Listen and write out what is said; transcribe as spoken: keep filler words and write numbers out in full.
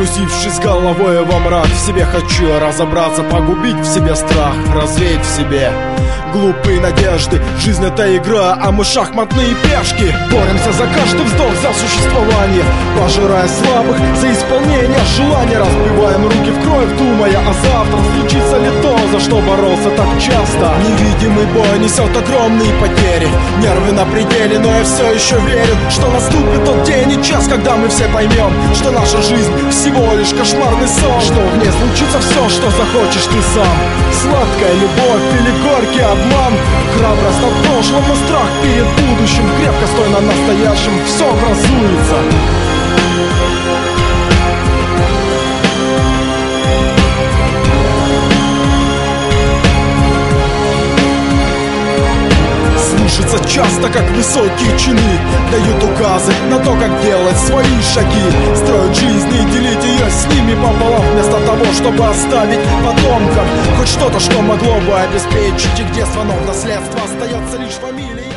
Погрузившись головой во мрак, в себе хочу я разобраться, погубить в себе страх, развеять в себе глупые надежды. Жизнь — это игра, а мы шахматные пешки. Боремся за каждый вздох, за существование, пожирая слабых за исполнение желания. Разбиваем руки в кровь, думая о завтра. Случится ли то, за что боролся так часто? Невидимый бой несет огромные потери, нервы на пределе, но я все еще верю, что наступит тот день и час, когда мы все поймем, что наша жизнь всего лишь кошмарный сон, что в ней случится все, что захочешь ты сам. Сладкая любовь или горький обман, храбрость над прошлым и страх перед будущим. Крепко стой на настоящем, все образуется. Слышится часто, как высокие чины дают указы на то, как делать свои шаги, строить жизнь и делить ее с ними пополам, вместо того, чтобы оставить потомкам хоть что-то, что могло бы обеспечить их детство, но в наследство остается лишь фамилия.